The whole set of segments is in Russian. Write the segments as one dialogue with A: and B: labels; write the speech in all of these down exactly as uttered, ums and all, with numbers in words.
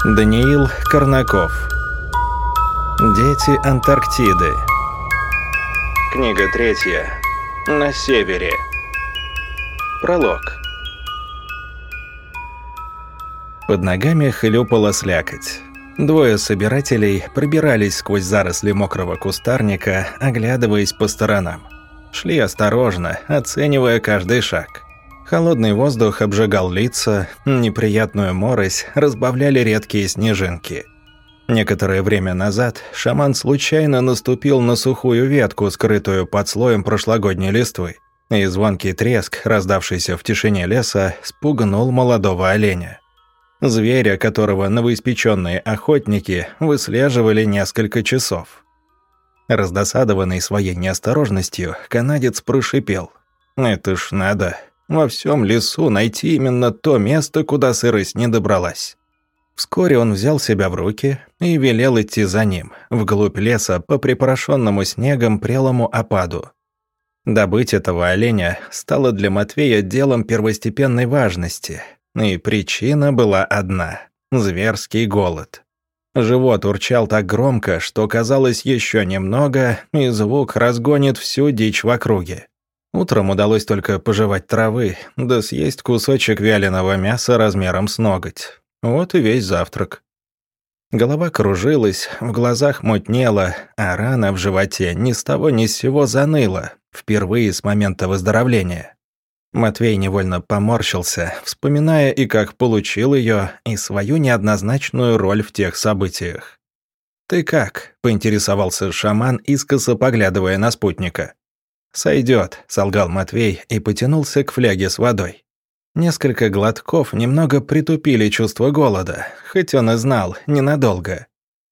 A: Даниил Корнаков. Дети Антарктиды. Книга третья. На севере. Пролог. Под ногами хлюпала слякоть. Двое собирателей пробирались сквозь заросли мокрого кустарника, оглядываясь по сторонам. Шли осторожно, оценивая каждый шаг. Холодный воздух обжигал лица, неприятную морось разбавляли редкие снежинки. Некоторое время назад шаман случайно наступил на сухую ветку, скрытую под слоем прошлогодней листвы, и звонкий треск, раздавшийся в тишине леса, спугнул молодого оленя. Зверя, которого новоиспеченные охотники выслеживали несколько часов. Раздосадованный своей неосторожностью, канадец прошипел: «Это ж надо во всем лесу найти именно то место, куда сырость не добралась». Вскоре он взял себя в руки и велел идти за ним, вглубь леса по припорошенному снегом прелому опаду. Добыть этого оленя стало для Матвея делом первостепенной важности, и причина была одна – зверский голод. Живот урчал так громко, что казалось еще немного, и звук разгонит всю дичь в округе. Утром удалось только пожевать травы, да съесть кусочек вяленого мяса размером с ноготь. Вот и весь завтрак. Голова кружилась, в глазах мутнело, а рана в животе ни с того ни с сего заныла, впервые с момента выздоровления. Матвей невольно поморщился, вспоминая и как получил ее, и свою неоднозначную роль в тех событиях. «Ты как?» – поинтересовался шаман, искоса поглядывая на спутника. «Сойдет», – солгал Матвей и потянулся к фляге с водой. Несколько глотков немного притупили чувство голода, хоть он и знал, ненадолго.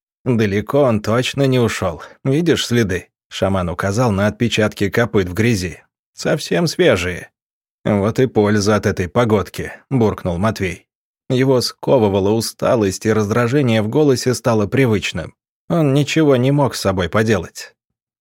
A: Далеко он точно не ушел. Видишь следы? Шаман указал на отпечатки копыт в грязи. Совсем свежие. Вот и польза от этой погодки, буркнул Матвей. Его сковывала усталость, и раздражение в голосе стало привычным. Он ничего не мог с собой поделать.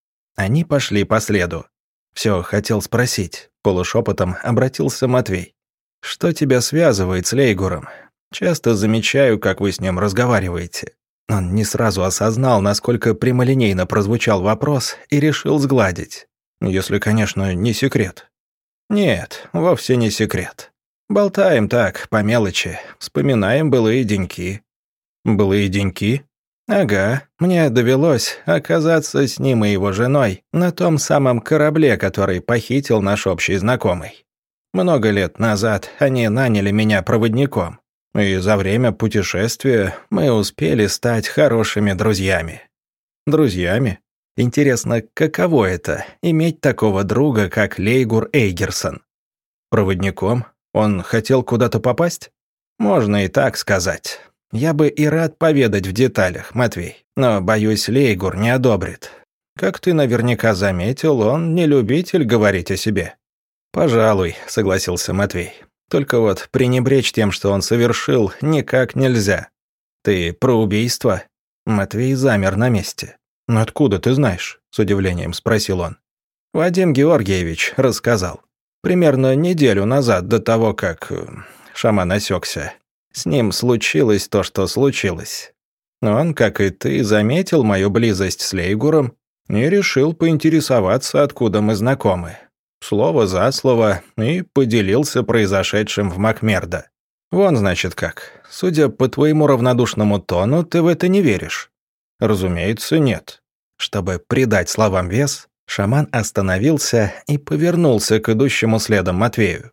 A: Они пошли по следу. Все хотел спросить. Полушепотом обратился Матвей. «Что тебя связывает с Лейгуром? Часто замечаю, как вы с ним разговариваете». Он не сразу осознал, насколько прямолинейно прозвучал вопрос, и решил сгладить. Если, конечно, не секрет. Нет, вовсе не секрет. Болтаем так, по мелочи, вспоминаем былые деньки. Былые деньки? Ага, мне довелось оказаться с ним и его женой на том самом корабле, который похитил наш общий знакомый. Много лет назад они наняли меня проводником, и за время путешествия мы успели стать хорошими друзьями. Друзьями? Интересно, каково это – иметь такого друга, как Лейгур Эйгерсон? Проводником? Он хотел куда-то попасть? Можно и так сказать. Я бы и рад поведать в деталях, Матвей, но, боюсь, Лейгур не одобрит. Как ты наверняка заметил, он не любитель говорить о себе. «Пожалуй», — согласился Матвей. «Только вот пренебречь тем, что он совершил, никак нельзя. Ты про убийство?» Матвей замер на месте. «Ну откуда ты знаешь?» — с удивлением спросил он. «Вадим Георгиевич рассказал. Примерно неделю назад, до того, как...» Шаман осекся. «С ним случилось то, что случилось. Он, как и ты, заметил мою близость с Лейгуром и решил поинтересоваться, откуда мы знакомы. Слово за слово, и поделился произошедшим в Макмердо. Вон, значит, как. Судя по твоему равнодушному тону, ты в это не веришь». «Разумеется, нет». Чтобы придать словам вес, шаман остановился и повернулся к идущему следом Матвею.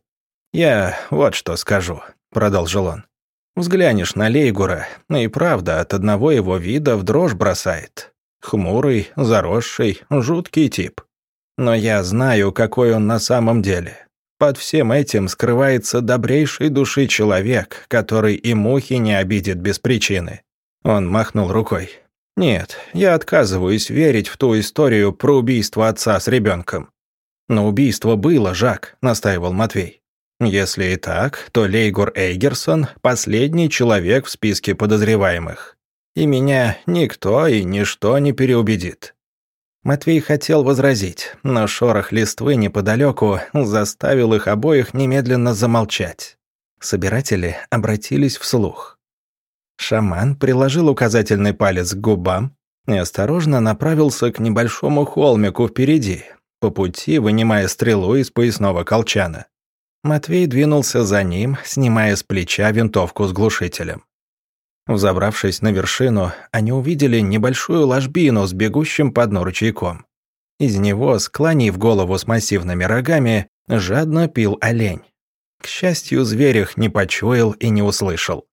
A: «Я вот что скажу», — продолжил он. «Взглянешь на Лейгура, и правда, от одного его вида в дрожь бросает. Хмурый, заросший, жуткий тип. Но я знаю, какой он на самом деле. Под всем этим скрывается добрейшей души человек, который и мухи не обидит без причины». Он махнул рукой. «Нет, я отказываюсь верить в ту историю про убийство отца с ребенком». «Но убийство было, Жак», — настаивал Матвей. «Если и так, то Лейгур Эйгерсон — последний человек в списке подозреваемых. И меня никто и ничто не переубедит». Матвей хотел возразить, но шорох листвы неподалеку заставил их обоих немедленно замолчать. Собиратели обратились вслух. Шаман приложил указательный палец к губам и осторожно направился к небольшому холмику впереди, по пути вынимая стрелу из поясного колчана. Матвей двинулся за ним, снимая с плеча винтовку с глушителем. Взобравшись на вершину, они увидели небольшую ложбину с бегущим по дну ручейком. Из него, склонив голову с массивными рогами, жадно пил олень. К счастью, зверь их не почуял и не услышал.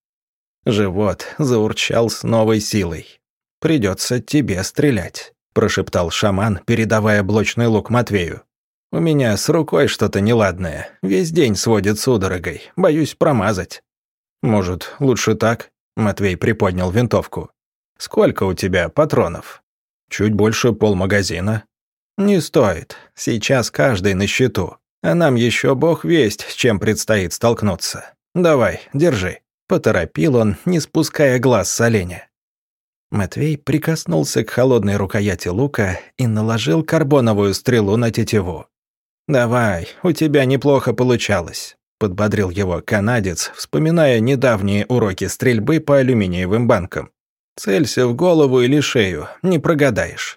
A: Живот заурчал с новой силой. «Придется тебе стрелять», – прошептал шаман, передавая блочный лук Матвею. «У меня с рукой что-то неладное. Весь день сводит судорогой. Боюсь промазать». «Может, лучше так?» – Матвей приподнял винтовку. «Сколько у тебя патронов?» «Чуть больше полмагазина». «Не стоит. Сейчас каждый на счету. А нам еще бог весть, с чем предстоит столкнуться. Давай, держи». Поторопил он, не спуская глаз с оленя. Матвей прикоснулся к холодной рукояти лука и наложил карбоновую стрелу на тетиву. «Давай, у тебя неплохо получалось», – подбодрил его канадец, вспоминая недавние уроки стрельбы по алюминиевым банкам. «Целься в голову или шею, не прогадаешь».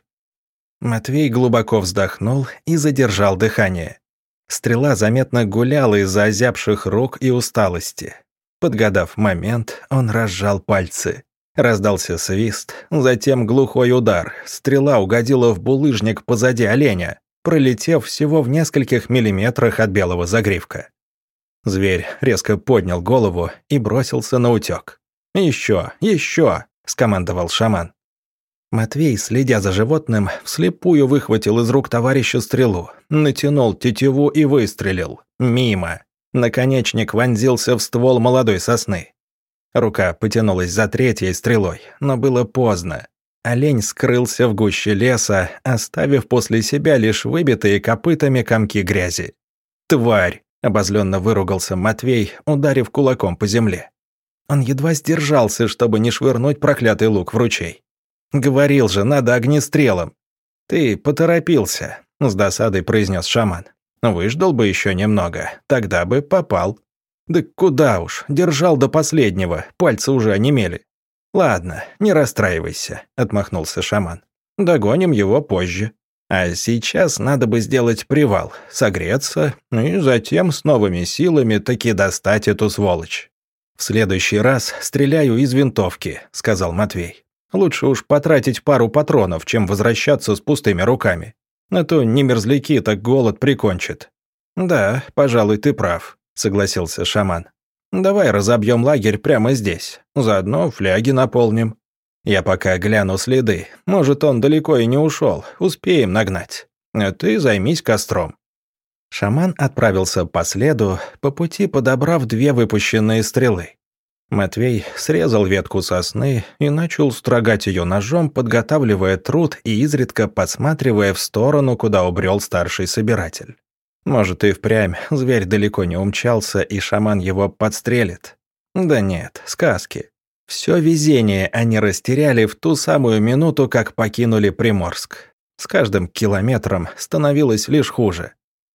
A: Матвей глубоко вздохнул и задержал дыхание. Стрела заметно гуляла из-за озябших рук и усталости. Подгадав момент, он разжал пальцы. Раздался свист, затем глухой удар. Стрела угодила в булыжник позади оленя, пролетев всего в нескольких миллиметрах от белого загривка. Зверь резко поднял голову и бросился на утёк. «Еще, еще!» – скомандовал шаман. Матвей, следя за животным, вслепую выхватил из рук товарища стрелу, натянул тетиву и выстрелил. Мимо. Наконечник вонзился в ствол молодой сосны. Рука потянулась за третьей стрелой, но было поздно. Олень скрылся в гуще леса, оставив после себя лишь выбитые копытами комки грязи. «Тварь!» – обозленно выругался Матвей, ударив кулаком по земле. Он едва сдержался, чтобы не швырнуть проклятый лук в ручей. «Говорил же, надо огнестрелом!» «Ты поторопился», – с досадой произнес шаман. «Выждал бы еще немного, тогда бы попал». «Да куда уж, держал до последнего, пальцы уже онемели». «Ладно, не расстраивайся», – отмахнулся шаман. «Догоним его позже. А сейчас надо бы сделать привал, согреться, и затем с новыми силами таки достать эту сволочь». «В следующий раз стреляю из винтовки», – сказал Матвей. «Лучше уж потратить пару патронов, чем возвращаться с пустыми руками. А то не мерзляки, так голод прикончит». «Да, пожалуй, ты прав», – согласился шаман. «Давай разобьем лагерь прямо здесь, заодно фляги наполним. Я пока гляну следы, может, он далеко и не ушел, успеем нагнать. А ты займись костром». Шаман отправился по следу, по пути подобрав две выпущенные стрелы. Матвей срезал ветку сосны и начал строгать ее ножом, подготавливая труд и изредка подсматривая в сторону, куда убрел старший собиратель. Может, и впрямь зверь далеко не умчался, и шаман его подстрелит? Да нет, сказки. Все везение они растеряли в ту самую минуту, как покинули Приморск. С каждым километром становилось лишь хуже.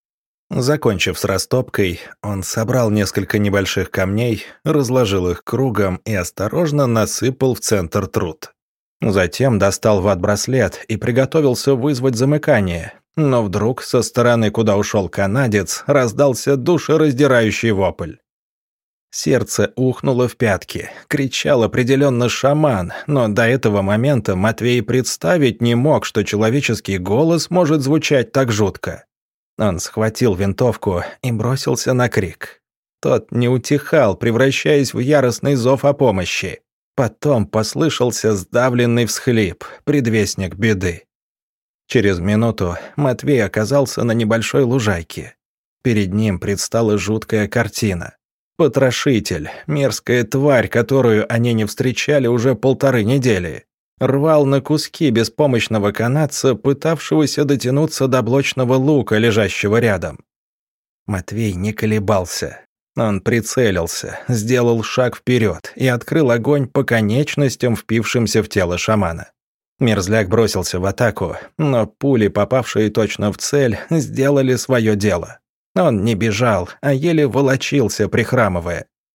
A: Закончив с растопкой, он собрал несколько небольших камней, разложил их кругом и осторожно насыпал в центр труд. Затем достал ват-браслет и приготовился вызвать замыкание, но вдруг со стороны, куда ушел канадец, раздался душераздирающий вопль. Сердце ухнуло в пятки, кричал определенно шаман, но до этого момента Матвей представить не мог, что человеческий голос может звучать так жутко. Он схватил винтовку и бросился на крик. Тот не утихал, превращаясь в яростный зов о помощи. Потом послышался сдавленный всхлип, предвестник беды. Через минуту Матвей оказался на небольшой лужайке. Перед ним предстала жуткая картина. Потрошитель, мерзкая тварь, которую они не встречали уже полторы недели, рвал на куски беспомощного канадца, пытавшегося дотянуться до блочного лука, лежащего рядом. Матвей не колебался. Он прицелился, сделал шаг вперед и открыл огонь по конечностям, впившимся в тело шамана. Мерзляк бросился в атаку, но пули, попавшие точно в цель, сделали свое дело. Он не бежал, а еле волочился, прихрамывая.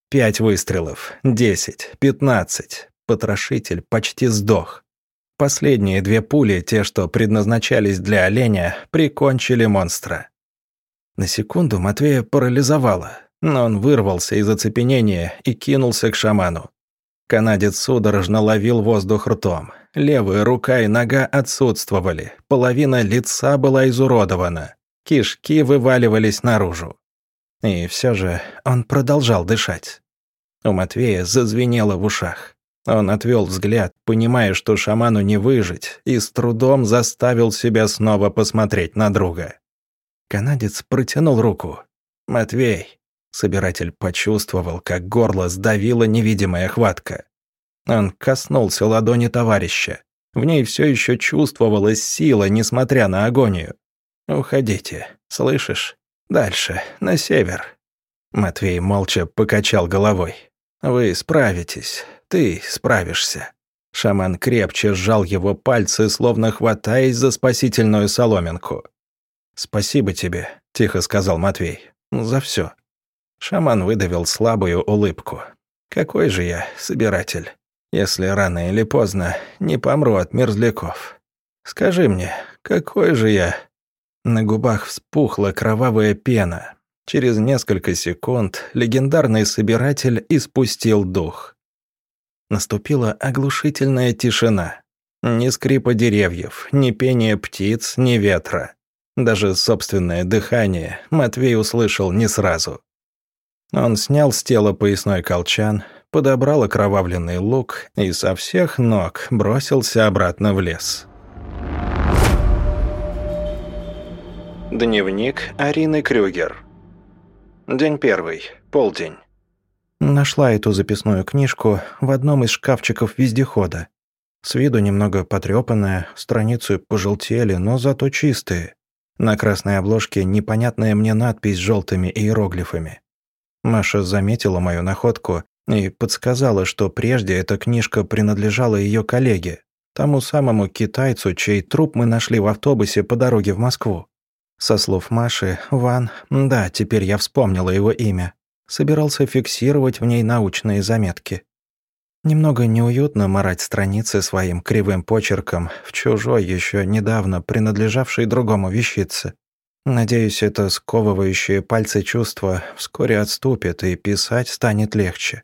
A: Пять выстрелов, десять, пятнадцать. Потрошитель почти сдох. Последние две пули, те, что предназначались для оленя, прикончили монстра. На секунду Матвея парализовало, но он вырвался из оцепенения и кинулся к шаману. Канадец судорожно ловил воздух ртом. Левая рука и нога отсутствовали, половина лица была изуродована, кишки вываливались наружу. И все же он продолжал дышать. У Матвея зазвенело в ушах. Он отвел взгляд, понимая, что шаману не выжить, и с трудом заставил себя снова посмотреть на друга. Канадец протянул руку. «Матвей». Собиратель почувствовал, как горло сдавила невидимая хватка. Он коснулся ладони товарища. В ней все еще чувствовалась сила, несмотря на агонию. «Уходите, слышишь? Дальше, на север». Матвей молча покачал головой. «Вы справитесь, ты справишься». Шаман крепче сжал его пальцы, словно хватаясь за спасительную соломинку. «Спасибо тебе», — тихо сказал Матвей, — «за все». Шаман выдавил слабую улыбку. «Какой же я собиратель, если рано или поздно не помру от мерзляков? Скажи мне, какой же я...» На губах вспухла кровавая пена. Через несколько секунд легендарный собиратель испустил дух. Наступила оглушительная тишина. Ни скрипа деревьев, ни пения птиц, ни ветра. Даже собственное дыхание Матвей услышал не сразу. Он снял с тела поясной колчан, подобрал окровавленный лук и со всех ног бросился обратно в лес. Дневник Арины Крюгер. День первый. Полдень. Нашла эту записную книжку в одном из шкафчиков вездехода. С виду немного потрепанная, страницы пожелтели, но зато чистые. На красной обложке непонятная мне надпись с желтыми иероглифами. Маша заметила мою находку и подсказала, что прежде эта книжка принадлежала ее коллеге, тому самому китайцу, чей труп мы нашли в автобусе по дороге в Москву. Со слов Маши, Ван, да, теперь я вспомнила его имя, собирался фиксировать в ней научные заметки. Немного неуютно марать страницы своим кривым почерком в чужой, еще недавно принадлежавшей другому вещице. Надеюсь, это сковывающее пальцы чувство вскоре отступит и писать станет легче.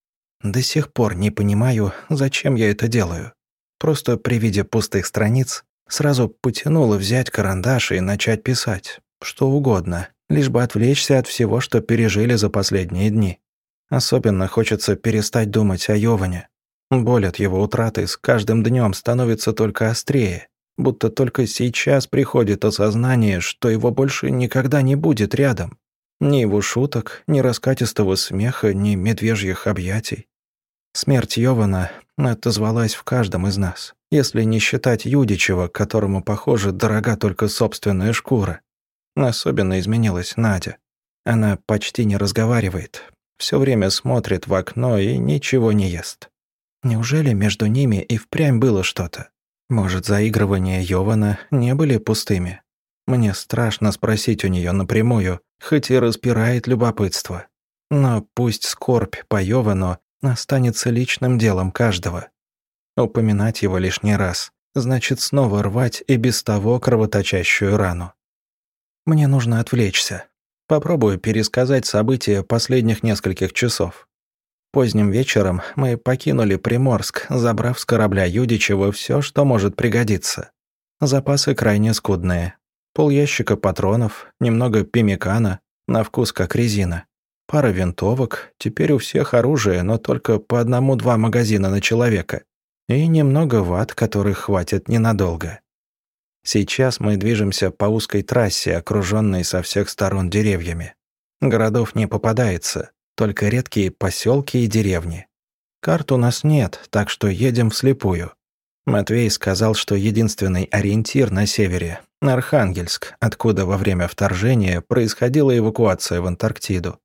A: До сих пор не понимаю, зачем я это делаю. Просто при виде пустых страниц сразу потянуло взять карандаш и начать писать. Что угодно, лишь бы отвлечься от всего, что пережили за последние дни. Особенно хочется перестать думать о Йоване. Боль от его утраты с каждым днем становится только острее, будто только сейчас приходит осознание, что его больше никогда не будет рядом. Ни его шуток, ни раскатистого смеха, ни медвежьих объятий. Смерть Йована отозвалась в каждом из нас, если не считать Юдичева, которому, похоже, дорога только собственная шкура. Особенно изменилась Надя. Она почти не разговаривает, все время смотрит в окно и ничего не ест. Неужели между ними и впрямь было что-то? Может, заигрывания Йована не были пустыми? Мне страшно спросить у нее напрямую, хоть и распирает любопытство. Но пусть скорбь по Йовану останется личным делом каждого. Упоминать его лишний раз значит снова рвать и без того кровоточащую рану. Мне нужно отвлечься. Попробую пересказать события последних нескольких часов. Поздним вечером мы покинули Приморск, забрав с корабля Юдичева все, что может пригодиться. Запасы крайне скудные. Полящика патронов, немного пемикана, на вкус как резина. Пара винтовок, теперь у всех оружие, но только по одному-два магазина на человека. И немного ват, которых хватит ненадолго. Сейчас мы движемся по узкой трассе, окруженной со всех сторон деревьями. Городов не попадается, только редкие поселки и деревни. Карт у нас нет, так что едем вслепую. Матвей сказал, что единственный ориентир на севере – Архангельск, откуда во время вторжения происходила эвакуация в Антарктиду.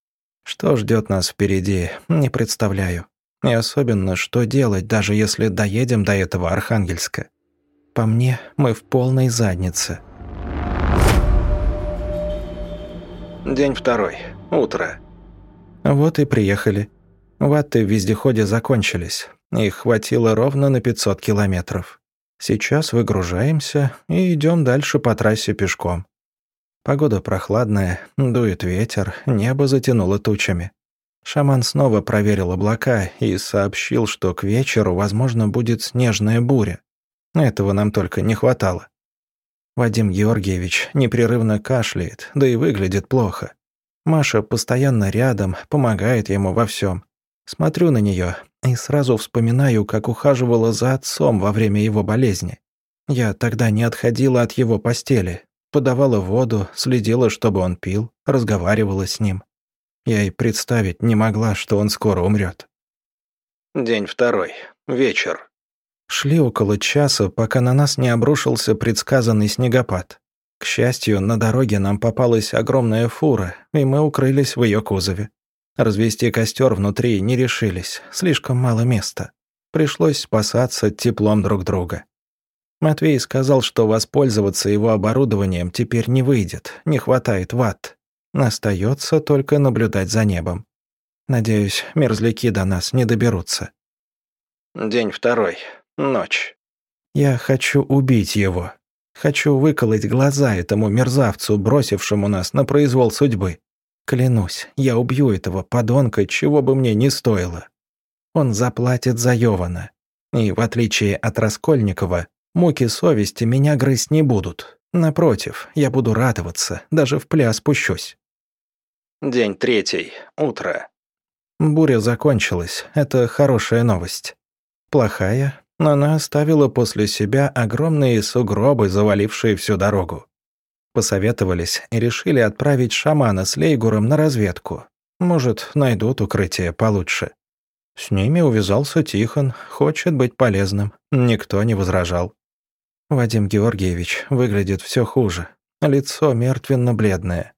A: Что ждет нас впереди, не представляю. И особенно, что делать, даже если доедем до этого Архангельска. По мне, мы в полной заднице. День второй. Утро. Вот и приехали. Ватты в вездеходе закончились. Их хватило ровно на пятьсот километров. Сейчас выгружаемся и идем дальше по трассе пешком. Погода прохладная, дует ветер, небо затянуло тучами. Шаман снова проверил облака и сообщил, что к вечеру, возможно, будет снежная буря. Этого нам только не хватало. Вадим Георгиевич непрерывно кашляет, да и выглядит плохо. Маша постоянно рядом, помогает ему во всем. Смотрю на нее и сразу вспоминаю, как ухаживала за отцом во время его болезни. Я тогда не отходила от его постели, подавала воду, следила, чтобы он пил, разговаривала с ним. Я и представить не могла, что он скоро умрет. День второй. Вечер. Шли около часа, пока на нас не обрушился предсказанный снегопад. К счастью, на дороге нам попалась огромная фура, и мы укрылись в ее кузове. Развести костер внутри не решились, слишком мало места. Пришлось спасаться теплом друг друга. Матвей сказал, что воспользоваться его оборудованием теперь не выйдет, не хватает ватт. Остается только наблюдать за небом. Надеюсь, мерзляки до нас не доберутся. День второй. Ночь. Я хочу убить его. Хочу выколоть глаза этому мерзавцу, бросившему нас на произвол судьбы. Клянусь, я убью этого подонка, чего бы мне ни стоило. Он заплатит за Йована. И, в отличие от Раскольникова, муки совести меня грызть не будут. Напротив, я буду радоваться, даже в пляс спущусь. День третий. Утро. Буря закончилась, это хорошая новость. Плохая, но она оставила после себя огромные сугробы, завалившие всю дорогу. Посоветовались и решили отправить шамана с Лейгуром на разведку. Может, найдут укрытие получше. С ними увязался Тихон, хочет быть полезным. Никто не возражал. Вадим Георгиевич выглядит все хуже. Лицо мертвенно-бледное.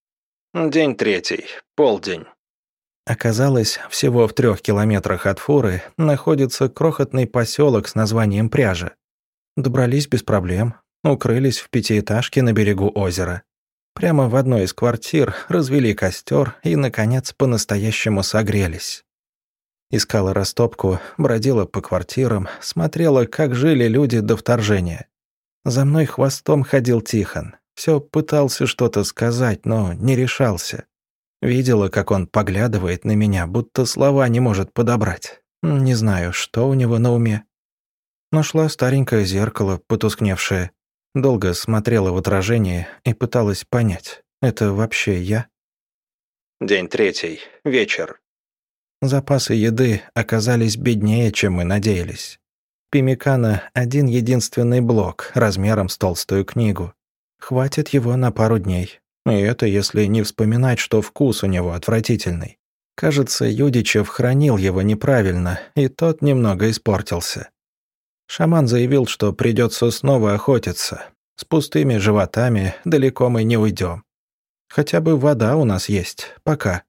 A: День третий. Полдень. Оказалось, всего в трех километрах от фуры находится крохотный поселок с названием Пряжа. Добрались без проблем, укрылись в пятиэтажке на берегу озера. Прямо в одной из квартир развели костер и, наконец, по-настоящему согрелись. Искала растопку, бродила по квартирам, смотрела, как жили люди до вторжения. За мной хвостом ходил Тихон. Все пытался что-то сказать, но не решался. Видела, как он поглядывает на меня, будто слова не может подобрать. Не знаю, что у него на уме. Нашла старенькое зеркало, потускневшее. Долго смотрела в отражение и пыталась понять, это вообще я? День третий. Вечер. Запасы еды оказались беднее, чем мы надеялись. Пимикана — один единственный блок, размером с толстую книгу. Хватит его на пару дней. И это если не вспоминать, что вкус у него отвратительный. Кажется, Юдичев хранил его неправильно, и тот немного испортился. Шаман заявил, что придется снова охотиться. С пустыми животами далеко мы не уйдем. Хотя бы вода у нас есть, пока.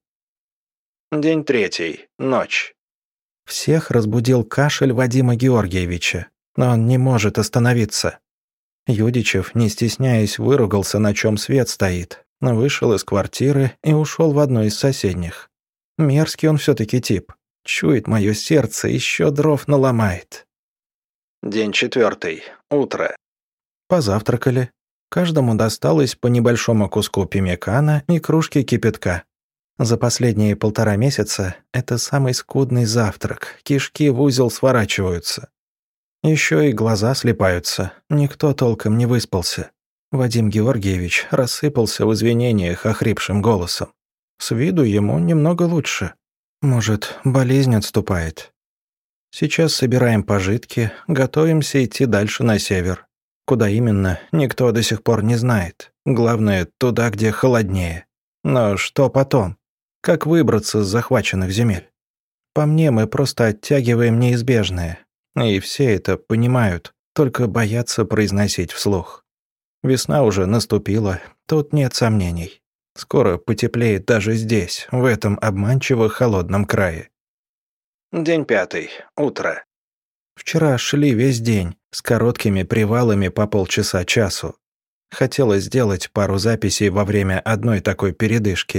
A: День третий. Ночь. Всех разбудил кашель Вадима Георгиевича, но он не может остановиться. Юдичев, не стесняясь, выругался, на чем свет стоит, вышел из квартиры и ушел в одну из соседних. Мерзкий он все-таки тип. Чует мое сердце, еще дров наломает. День четвертый. Утро. Позавтракали. Каждому досталось по небольшому куску пемекана и кружке кипятка. За последние полтора месяца это самый скудный завтрак, кишки в узел сворачиваются. Еще и глаза слипаются, никто толком не выспался. Вадим Георгиевич рассыпался в извинениях охрипшим голосом. С виду ему немного лучше. Может, болезнь отступает. Сейчас собираем пожитки, готовимся идти дальше на север. Куда именно, никто до сих пор не знает. Главное, туда, где холоднее. Но что потом? Как выбраться с захваченных земель? По мне, мы просто оттягиваем неизбежное. И все это понимают, только боятся произносить вслух. Весна уже наступила, тут нет сомнений. Скоро потеплеет даже здесь, в этом обманчиво холодном крае. День пятый. Утро. Вчера шли весь день, с короткими привалами по полчаса-часу. Хотелось сделать пару записей во время одной такой передышки,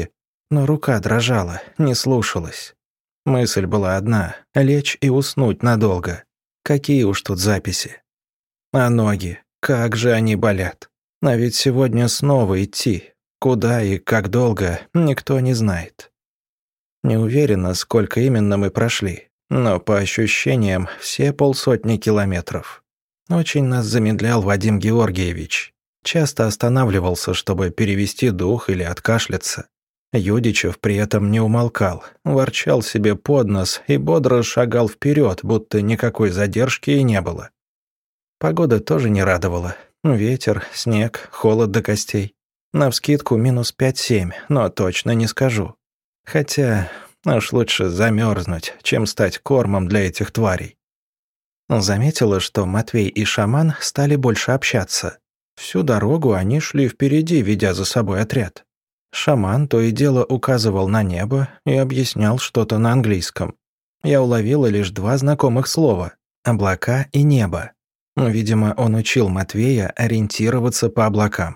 A: Но рука дрожала, не слушалась. Мысль была одна — лечь и уснуть надолго. Какие уж тут записи. А ноги, как же они болят. А ведь сегодня снова идти. Куда и как долго, никто не знает. Не уверена, сколько именно мы прошли, но по ощущениям все полсотни километров. Очень нас замедлял Вадим Георгиевич. Часто останавливался, чтобы перевести дух или откашляться. Юдичев при этом не умолкал, ворчал себе под нос и бодро шагал вперед, будто никакой задержки и не было. Погода тоже не радовала. Ветер, снег, холод до костей. Навскидку минус пять-семь, но точно не скажу. Хотя уж лучше замерзнуть, чем стать кормом для этих тварей. Заметила, что Матвей и шаман стали больше общаться. Всю дорогу они шли впереди, ведя за собой отряд. Шаман то и дело указывал на небо и объяснял что-то на английском. Я уловила лишь два знакомых слова — облака и небо. Видимо, он учил Матвея ориентироваться по облакам.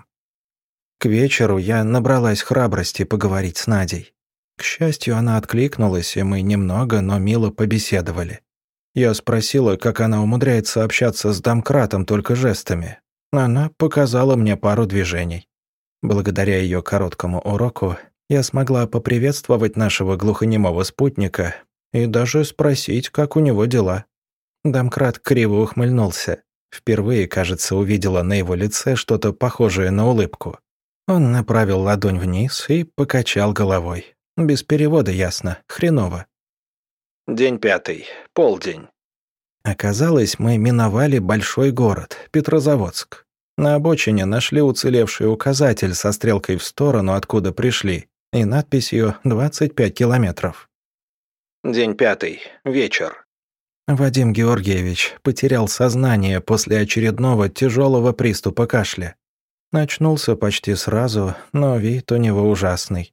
A: К вечеру я набралась храбрости поговорить с Надей. К счастью, она откликнулась, и мы немного, но мило побеседовали. Я спросила, как она умудряется общаться с домкратом только жестами. Она показала мне пару движений. Благодаря ее короткому уроку я смогла поприветствовать нашего глухонемого спутника и даже спросить, как у него дела. Домкрат криво ухмыльнулся. Впервые, кажется, увидела на его лице что-то похожее на улыбку. Он направил ладонь вниз и покачал головой. Без перевода ясно, хреново. День пятый. Полдень. Оказалось, мы миновали большой город, Петрозаводск. На обочине нашли уцелевший указатель со стрелкой в сторону, откуда пришли, и надписью «двадцать пять километров». День пятый. Вечер. Вадим Георгиевич потерял сознание после очередного тяжелого приступа кашля. Очнулся почти сразу, но вид у него ужасный.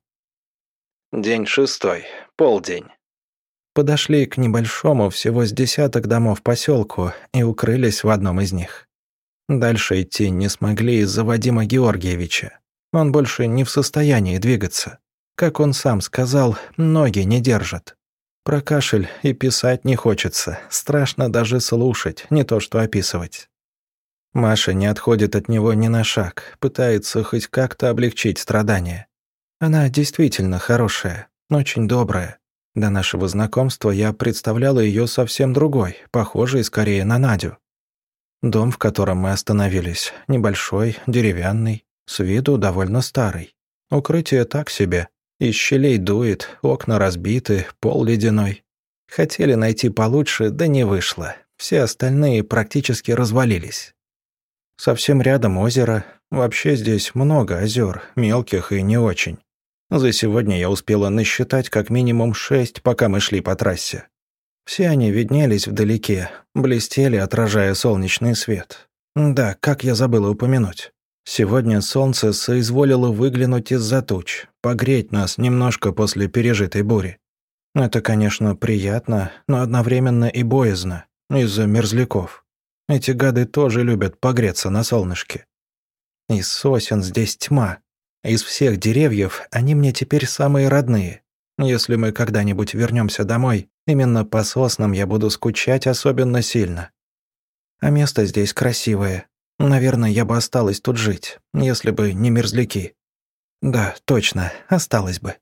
A: День шестой. Полдень. Подошли к небольшому, всего с десяток домов поселку и укрылись в одном из них. Дальше идти не смогли из-за Вадима Георгиевича. Он больше не в состоянии двигаться. Как он сам сказал, ноги не держат. Про кашель и писать не хочется, страшно даже слушать, не то что описывать. Маша не отходит от него ни на шаг, пытается хоть как-то облегчить страдания. Она действительно хорошая, очень добрая. До нашего знакомства я представляла ее совсем другой, похожей скорее на Надю. Дом, в котором мы остановились, небольшой, деревянный, с виду довольно старый. Укрытие так себе. Из щелей дует, окна разбиты, пол ледяной. Хотели найти получше, да не вышло. Все остальные практически развалились. Совсем рядом озеро. Вообще здесь много озер, мелких и не очень. За сегодня я успела насчитать как минимум шесть, пока мы шли по трассе. Все они виднелись вдалеке, блестели, отражая солнечный свет. Да, как я забыла упомянуть. Сегодня солнце соизволило выглянуть из-за туч, погреть нас немножко после пережитой бури. Это, конечно, приятно, но одновременно и боязно, из-за мерзляков. Эти гады тоже любят погреться на солнышке. Из сосен здесь тьма. Из всех деревьев они мне теперь самые родные. Если мы когда-нибудь вернемся домой, именно по соснам я буду скучать особенно сильно. А место здесь красивое. Наверное, я бы осталась тут жить, если бы не мерзляки. Да, точно, осталась бы.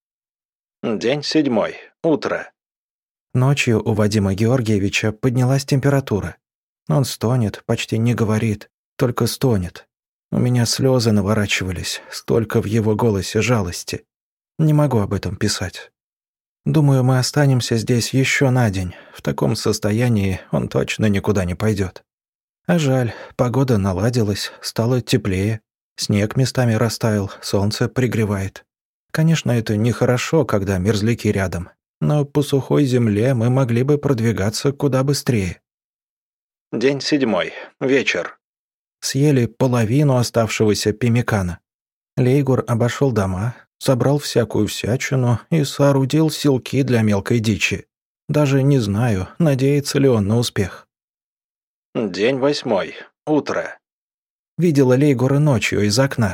A: День седьмой. Утро. Ночью у Вадима Георгиевича поднялась температура. Он стонет, почти не говорит, только стонет. У меня слезы наворачивались, столько в его голосе жалости. Не могу об этом писать. Думаю, мы останемся здесь еще на день. В таком состоянии он точно никуда не пойдет. А жаль, погода наладилась, стало теплее. Снег местами растаял, солнце пригревает. Конечно, это нехорошо, когда мерзляки рядом, но по сухой земле мы могли бы продвигаться куда быстрее. День седьмой. Вечер. Съели половину оставшегося пемикана. Лейгур обошел дома, собрал всякую всячину и соорудил селки для мелкой дичи. Даже не знаю, надеется ли он на успех. День восьмой. Утро. Видела Лейгура ночью из окна.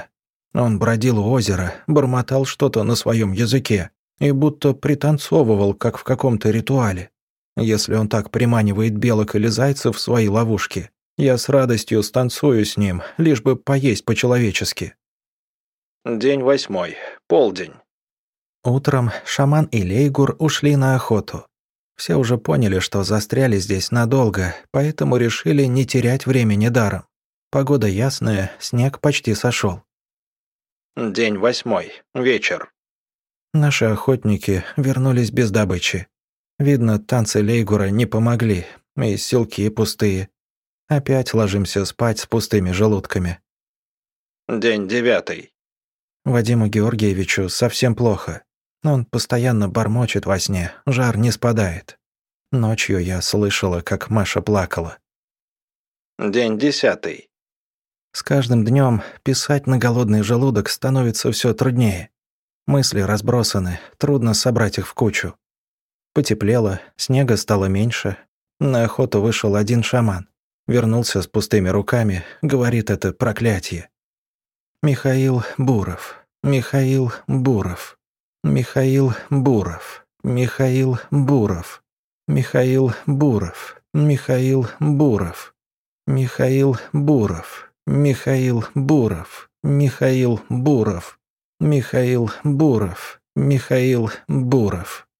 A: Он бродил у озера, бормотал что-то на своем языке и будто пританцовывал, как в каком-то ритуале. Если он так приманивает белок или зайцев в свои ловушки, я с радостью станцую с ним, лишь бы поесть по-человечески. День восьмой. Полдень. Утром шаман и Лейгур ушли на охоту. Все уже поняли, что застряли здесь надолго, поэтому решили не терять времени даром. Погода ясная, снег почти сошел. День восьмой. Вечер. Наши охотники вернулись без добычи. Видно, танцы Лейгура не помогли, и селки пустые. Опять ложимся спать с пустыми желудками. День девятый. Вадиму Георгиевичу совсем плохо. Он постоянно бормочет во сне, жар не спадает. Ночью я слышала, как Маша плакала. День десятый. С каждым днем писать на голодный желудок становится все труднее. Мысли разбросаны, трудно собрать их в кучу. Потеплело, снега стало меньше. На охоту вышел один шаман. Вернулся с пустыми руками, говорит это проклятие. Михаил Буров, Михаил Буров, Михаил Буров, Михаил Буров, Михаил Буров, Михаил Буров, Михаил Буров, Михаил Буров, Михаил Буров, Михаил Буров, Михаил Буров.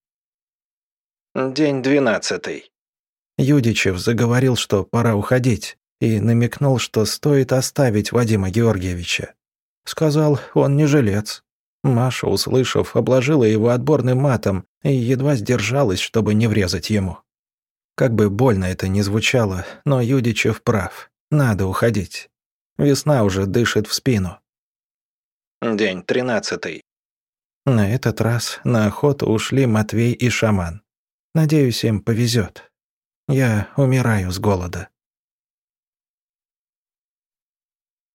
A: День двенадцатый. Юдичев заговорил, что пора уходить, и намекнул, что стоит оставить Вадима Георгиевича. Сказал, он не жилец. Маша, услышав, обложила его отборным матом и едва сдержалась, чтобы не врезать ему. Как бы больно это ни звучало, но Юдичев прав. Надо уходить. Весна уже дышит в спину. День тринадцатый. На этот раз на охоту ушли Матвей и шаман. Надеюсь, им повезет. Я умираю с голода.